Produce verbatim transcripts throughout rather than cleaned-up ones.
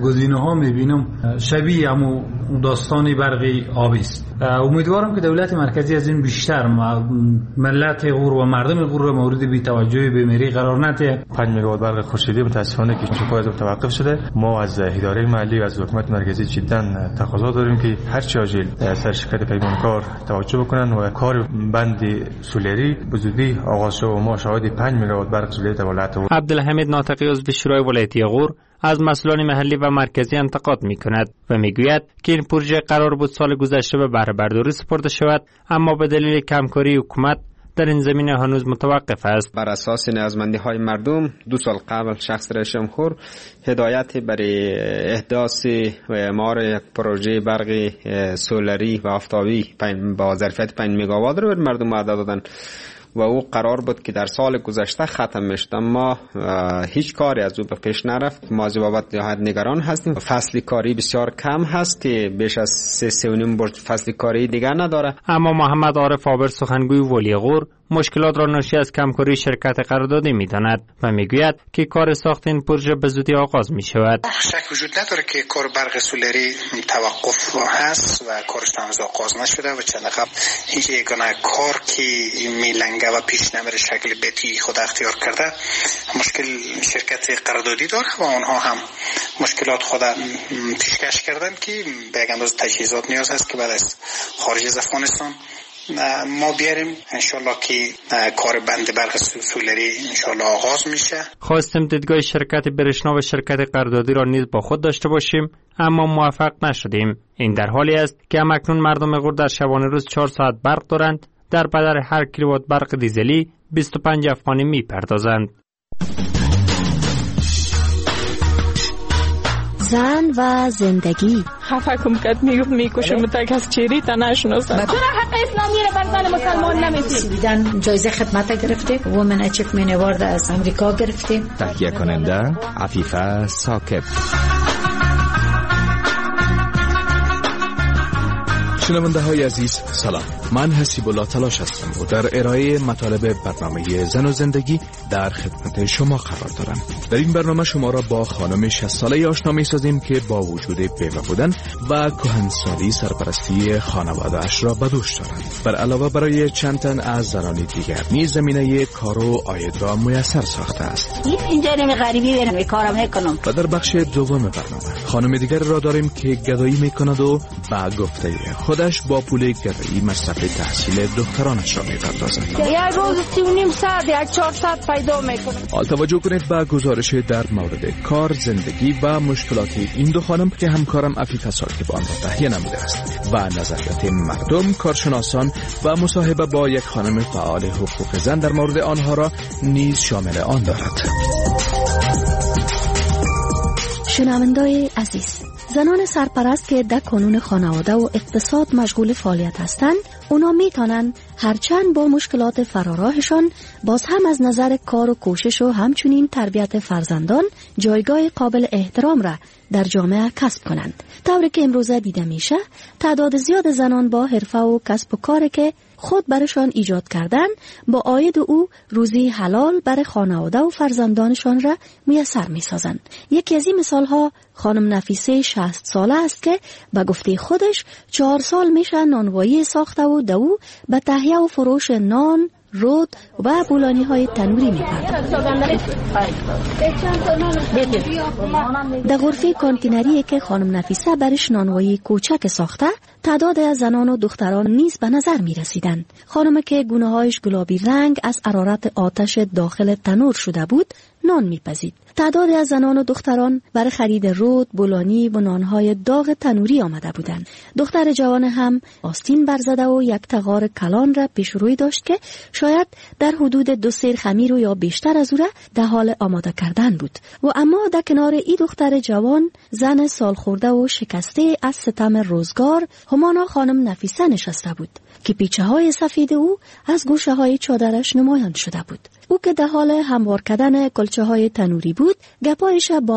گزینه ها میبینم شبیه همو داستانی برقی آبی است. امیدوارم که دولت مرکزی از این بیشتر ملت غور و مردم غور را مورد بی‌توجهی بیماری قرار نده. پنج مگاوات برق خورشیدی متاسفانه که شفای از توقف شده. ما از اداره محلی و از حکومت مرکزی جدا تقاضا داریم که هر چه عاجل سر شرکت پیمانکار توجه بکنن و کار بند سولری به زودی آغاز شد و ما شاهد پنج مگاوات برق سولری دولت. عبدالحمید ناطقی عضو شورای ولایتی غور از مسئولان محلی و مرکزی انتقاد می کند و می گوید که این پروژه قرار بود سال گذشته به بهره برداری سپرده شود، اما به دلیل کمکاری حکومت در این زمینه هنوز متوقف است. بر اساس نیازمندی های مردم دو سال قبل شخص رئیس جمهور هدایت برای احداث و اعمار یک پروژه برق سولری و آفتابی با ظرفیت پنج مگاوات رو به مردم وعده دادن و او قرار بود که در سال گذشته ختم میشد، اما هیچ کاری از او به پیش نرفت. ما از بابت نهایت نگران هستیم. فصل کاری بسیار کم هست که بیش از سه سه و نیم برج فصل کاری دیگر نداره. اما محمد عارف آبر سخنگوی ولی غور مشکلات را ناشی از کمکاری شرکت قراردادی می‌داند و میگوید که کار ساخت این پروژه به زودی آغاز می‌شود. شک وجود نداره که کار برق سولری توقف هست و کارش هنوز آغاز نشده و چند قبل هیچ یگانه کار که میلنگه و پیش نمیره شکل بیتی خود اختیار کرده مشکل شرکت قراردادی داره و آنها هم مشکلات خود پیشکش کردن که به یک اندازه تجهیزات نیاز هست که بعد از خارج از افغانستان ما بیاریم انشالله که کار بند برق سولری انشالله آغاز میشه. خواستیم دیدگاه شرکت برشنا و شرکت قراردادی را نیز با خود داشته باشیم، اما موفق نشدیم. این در حالی است که همکنون مردم غور در شبانه روز چهار ساعت برق دارند، در بدل هر کیلووات برق دیزلی بیست و پنج افغانی میپردازند. زن و زندگی. خفه کم کت میکشه متک از چیری تا نشناسن. چرا حق اسلامی را بر زن مسلمان نمیدید؟ سویدن جایزه خدمت گرفته، وومن اچیومنت اوارد از امریکا گرفته. تهیه کننده عفیفه ثاقب. شنونده های عزیز سلام، من حسیب الله تلاش هستم و در ارائه مطالب برنامه زن و زندگی در خدمت شما قرار دارم. در این برنامه شما را با خانم شصت ساله آشنا می سازیم که با وجود بیوه بودن و کهنسالی سرپرستی خانواده اش را به دوش دارند. بر علاوه برای چند تن از زنان دیگر نیز زمینه کار و عاید را میسر ساخته است. اینجا نمی غریبی برم کارم نکنم. و در بخش دوم برنامه خانم دیگر را داریم که گدایی می کند و با گفته خودش با پول گدایی مصرف تحصیل دخترانش را می‌پردازد. یک روز سی و نیم ساعت یک چهار ساعت پیدا می‌کنه. حال توجه کنید به گزارش در مورد کار، زندگی و مشکلات این دو خانم که همکارم عفیفه ثاقب آن را تهیه نموده است و نظریات مردم، کارشناسان و مصاحبه با یک خانم فعال حقوق زن در مورد آنها را نیز شامل آن دارد. شنونده‌های عزیز، زنان سرپرست که در کانون خانواده و اقتصاد مشغول فعالیت هستند، اونا میتونن هرچند با مشکلات فراراهشان باز هم از نظر کار و کوشش و همچنین تربیت فرزندان جایگاه قابل احترام را در جامعه کسب کنند. طوری که امروزه دیده میشه تعداد زیاد زنان با حرفه و کسب و کاری که خود برشان ایجاد کردن با عاید او روزی حلال برای خانواده و فرزندانشان را میسر میسازند. یکی از این مثال ها خانم نفیسه شصت ساله است که به گفته خودش چهار سال میشه نانوایی ساخته و دو به تهیه و فروش نان، رود و بولانی های تنوری میپردازد. در غرفه کانتینری که خانم نفیسه برش نانوایی کوچک ساخته، تعداد از زنان و دختران نیز به نظر می رسیدند. خانم که گونه هایش گلابی رنگ از حرارت آتش داخل تنور شده بود، نان میپزید. تعداد از زنان و دختران برای خرید رود، بولانی و نانهای داغ تنوری آمده بودند. دختر جوان هم آستین برزده و یک تغار کلان را پیش روی داشت که شاید در حدود دو سیر خمیر و یا بیشتر از او را در حال آماده کردن بود. و اما در کنار این دختر جوان، زن سال خورده و شکسته از ستم روزگار، همانا خانم نفیسه نشسته بود که پیچه های سفید او از گوشه های چادرش نمایان شده بود. او که در حال هموار کردن کلچه های تنوری بود، گپایش با ما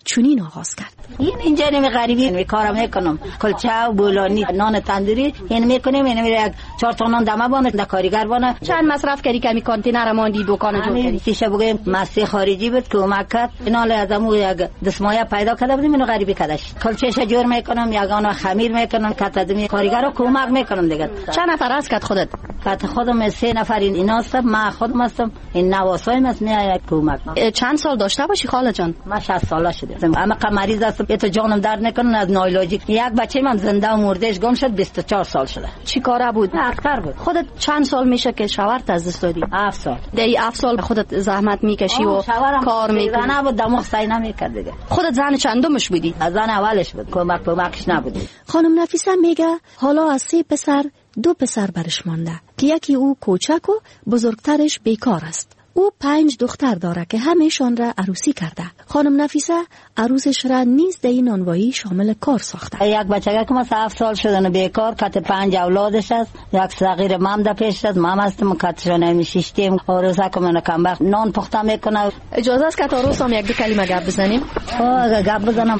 چنین آغاز کرد. این اینجا نمی غریبی می کارم میکنم، کلچه و بولانی نان تندوری این میکنیم، این یک چهار تا نان دمه بانه در کارگر بانه. چند مصرف کردی که می کانتینر ماندی دکان جو کردی؟ تیشه بگیم مسی خارجی بود که اومد کرد، اینا له ازمو یک دسمایه پیدا کرده بودیم، اینو غریبی کردش. کلچهش جور میکنم، یگانه خمیر میکنم، کاتدمی کارگر رو کمک میکنم دیگه. چند نفر است کات خودت؟ کات خودم سه نفر اینا هستم، ما خودم هستم، این نواسایم است نه کمک. چند سال داشته باشی خاله جان؟ ما شصت ساله شده. اما مریض هستم، تو جانم درد نکنه از نایلوجی. یک بچه من زنده و مردهش گم شد، بیست و چهار سال شده. چی کاره بود؟ دکتر بود. خودت چند سال میشه که شوهرت از دست دادی؟ هفت سال. دی هفت سال خودت زحمت میکشی و کار میکنی؟ زنه بود دماغ سعی نمیکرد دیگه. خودت زن چندمش بودی؟ از زن اولش بود، کمک کمکش نبود. خانم نفیسه میگه حالا از سه پسر دو پسر برش مانده که یکی او کوچک و بزرگترش بیکار است. او پنج دختر داره که همه‌شان را عروسی کرده. خانم نفیسه عروسش را نیز در این نانوایی شامل کار ساخته. یک بچه که مثلا هفت سال شدن بیکار، کت پنج اولادش است، یک صغیر مام ده پیش است، مام هستم کتشون نمیشیشتیم، عروسه که من کمبخت نان پخته میکنه. اجازه است که تا روز هم یک دو کلمه گپ بزنیم؟ آه گپ بزنم.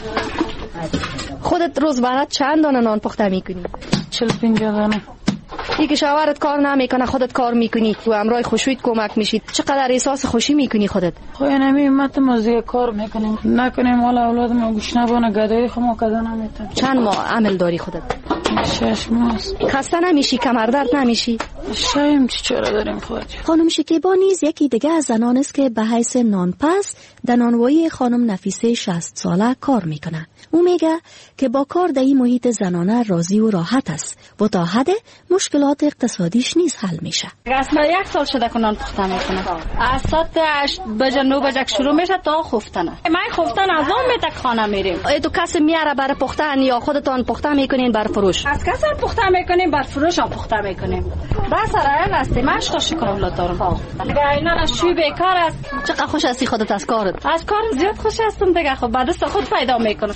خودت روز برات چند دانه نان پخته میکنی؟ چهل پنجاه دانه. ای که شوهرت کار نمیکنه خودت کار میکنی و همراه خوشویت کمک میشید، چقدر احساس خوشی میکنی خودت؟ خو نمی مت مزه کار میکنیم، نکنیم والا اولاد ما گوش نبانه گدایی خمو کذا نمیتن. چند ماه عمل داری خودت؟ شش ماه. خسته نمیشی؟ کمر درد نمیشی؟ شایم چرا داریم خود. خانم شکیبا نیز یکی دیگه از زنان است که به حیث نانپس در نانوایی خانم نفیسه شصت ساله کار میکنه. او میگه که با کار در این محیط زنانه راضی و راحت است و تا حد مشکلات اقتصادیش نیز حل میشه. اصلا یک سال شده که نان پخته میکنه. از ساعت هشت بجه نه بجه شروع میشه تا خفتنه. من خفتن از اون میتک خانه میریم. تو کسی میاره برای پختن یا خودتان پخته میکنین بر فروش؟ از کسی پخته میکنیم بر فروش هم پخته میکنیم. بس راه است ماش خوش کنم لاتارم. دیگه اینا شوی بیکار است. چقدر خوش هستی خودت از کارت؟ از کار زیاد خوش هستم دیگه. خب بعد از خود پیدا میکنم.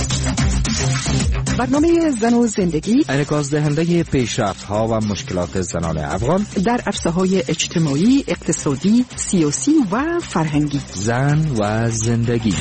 برنامه زن و زندگی انعکاس دهنده پیشرفت ها و مشکلات زنان افغان در عرصه های اجتماعی، اقتصادی، سیاسی و فرهنگی. زن و زندگی.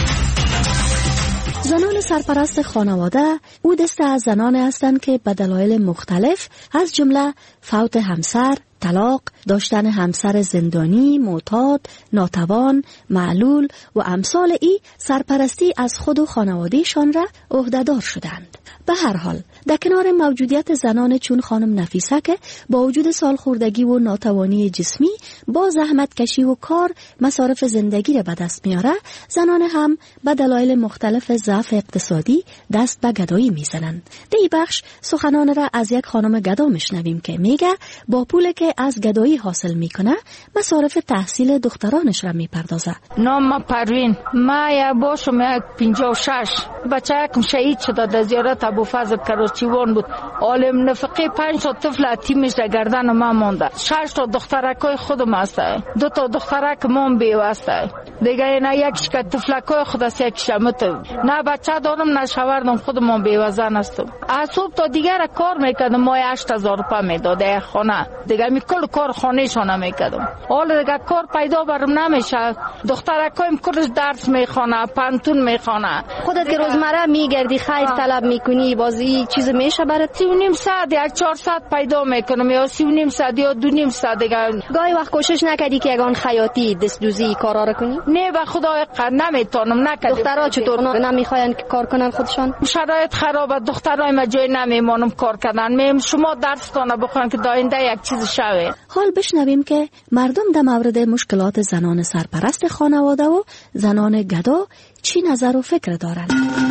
زنان سرپرست خانواده او دسته از زنان هستند که به دلایل مختلف از جمله فوت همسر، طلاق، داشتن همسر زندانی، معتاد، ناتوان، معلول و امثال ای سرپرستی از خود و خانوادهشان را عهدهدار شدند. به هر حال در کنار موجودیت زنان چون خانم نفیسه که با وجود سالخوردگی و ناتوانی جسمی با زحمت کشی و کار مصارف زندگی را به دست میاره، زنان هم به دلایل مختلف ضعف اقتصادی دست به گدایی میزنند. در این بخش سخنان را از یک خانم گدا میشنویم که میگه با پول که از گدایی حاصل میکنه مصارف تحصیل دخترانش را میپردازه. نام ما پروین، ما یا باشم یک پنجاه و شش بچه کم شهید شده در زیارت ابوفضل کراچیوان بود. عالم نفقه پنج تا طفل اتیمش در گردن ما مونده. شش تا دخترکای خودم هسته، دو تا دخترک مام بیوسته دیگه. اینا یکیش که طفلکای خود است، یکیش همت نه بچه دارم نه شوهرم، خودم بیوزن هستم. از صبح تا دیگر کار میکردم، ما هشت هزار روپیه میداده خانه دیگه، می کل کار خانه شانه میکردم. حالا دیگه کار پیدا برم نمیشه. دخترکایم کلش درس میخوانه، پانتون میخوانه. خودت که روزمره میگردی خیر طلب میکنی، بازی چیز میشه برات؟ سی و نیم ساعت یک چهار ساعت پیدا میکنم، یا سی و نیم ساعت یا دو نیم ساعت دیگه. گاهی وقت کوشش نکردی که یگان خیاطی دست دوزی کارا رو کنی؟ نه به خدا قد نمیتونم نکردم. دخترها چطور نمیخواین که کار کنن خودشان؟ شرایط خرابه، دخترای ما جای نمیمونم کار کردن. میم شما درس تونه بخونن که داینده یک چیز شوه. حال بشنویم که مردم در مورد مشکلات زنان سرپرست خانواده و زنان گدا چی نظر و فکر دارند.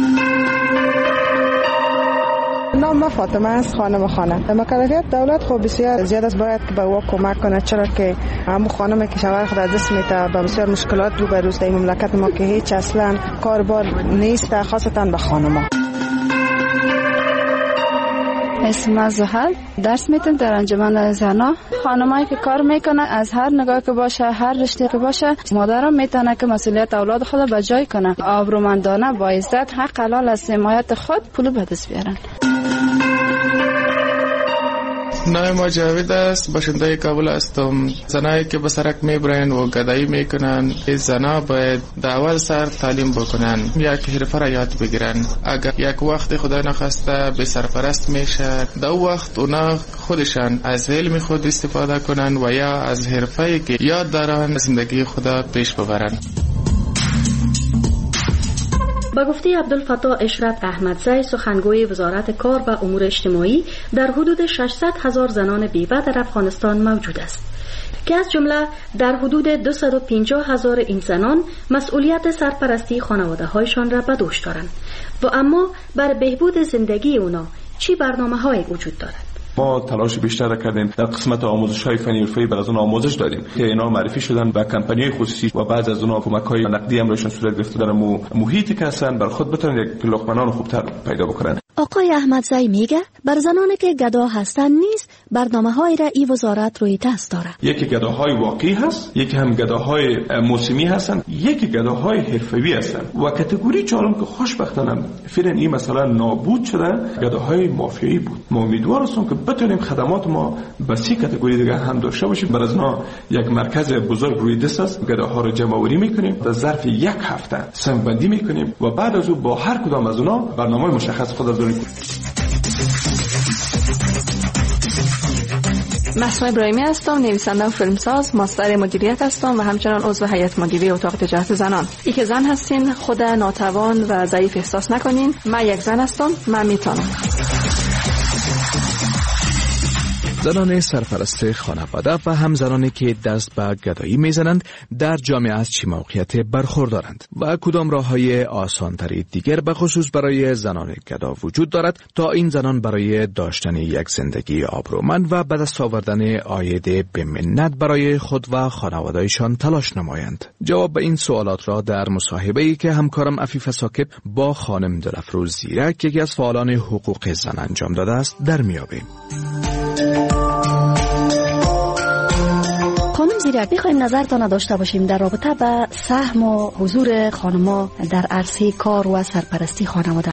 نام ما فاطمه است، خانم خانه. مکلفیت دولت خب بسیار زیاد است، باید که به او کمک کنه، چرا که همون خانم که شوهر خود دست میته به بسیار مشکلات رو به روز در مملکت ما که هیچ اصلا کاربار نیست، خاصتا به خانم‌ها. اسم زحل درس میتن در انجمن زنا. خانمایی که کار میکنه از هر نگاه که باشه، هر رشته که باشه، مادرم میتونه که مسئولیت اولاد خود به جای کنه، آبرومندانه با عزت حق حلال از حمایت خود پول به دست بیارن. نام ما جاوید است، باشنده کابل هستم. زنایی که به سرک میبرند و گدایی میکنن، زنا باید اول سر تعلیم بکنن، یک حرفه را یاد بگیرن. اگر یک وقت خدا نخواسته به سرپرست میشه، در وقت اونا خودشان از علم خود استفاده کنن و یا از حرفه‌ای که یاد دارن زندگی خدا پیش ببرن. با گفته عبدالفتاح اشرت احمدزی، سخنگوی وزارت کار و امور اجتماعی، در حدود ششصد هزار زنان بیوه در افغانستان موجود است که از جمله در حدود دویست و پنجاه هزار این زنان مسئولیت سرپرستی خانواده هایشان را به دوش دارند و اما بر بهبود زندگی اونا چی برنامه های وجود دارد؟ ما تلاش بیشتر کردیم در قسمت آموزش‌های فنی حرفه‌ای بر از اون آموزش دادیم که اینا معرفی شدن به کمپانی‌های خصوصی و بعض از اونها کمک‌های نقدی هم روشون صورت گرفته در محیطی که هستن بر خود بتونن یک لقمه‌نان خوبتر پیدا بکنن. آقای احمدزی میگه بر زنانی که گدا هستن نیز برنامه‌های را این وزارت روی دست داره. یکی گداهای واقعی هست، یکی هم گداهای موسمی هستن، یکی گداهای حرفه‌ای هستن و کاتگوری چهارم که خوشبختانه فعلا این مثلا نابود شده گداهای مافیایی بود. ما امیدوار هستیم که بتونیم خدمات ما به سی کاتگوری دیگه هم داشته باشیم. برای ازنا یک مرکز بزرگ روی دست است، گداها رو جمع آوری میکنیم، در ظرف یک هفته سمبندی میکنیم و بعد از اون با هر کدام از اونها برنامه مشخص خود از مسعود ابراهیمی هستم، نویسنده و فیلمساز، ماستر مدیریت هستم و همچنان عضو هیئت مدیره اتاق تجارت زنان. ای که زن هستین خود ناتوان و ضعیف احساس نکنین. من یک زن هستم، من میتونم. زنان سرپرست خانواده و هم زنانی که دست به گدایی میزنند در جامعه از چه موقعیت برخوردارند و کدام راه‌های آسان‌تری دیگر به خصوص برای زنان گدا وجود دارد تا این زنان برای داشتن یک زندگی آبرومند و به دست آوردن عاید به منت برای خود و خانواده‌شان تلاش نمایند. جواب به این سوالات را در مصاحبه‌ای که همکارم عفیف ساکب با خانم دلفروز زیرک، یکی از فعالان حقوق زن، انجام داده است در میابیم. خانم زیرک، میخوایم نظرتان داشته باشیم در رابطه با سهم و حضور خانم‌ها در عرصه کار و سرپرستی خانواده.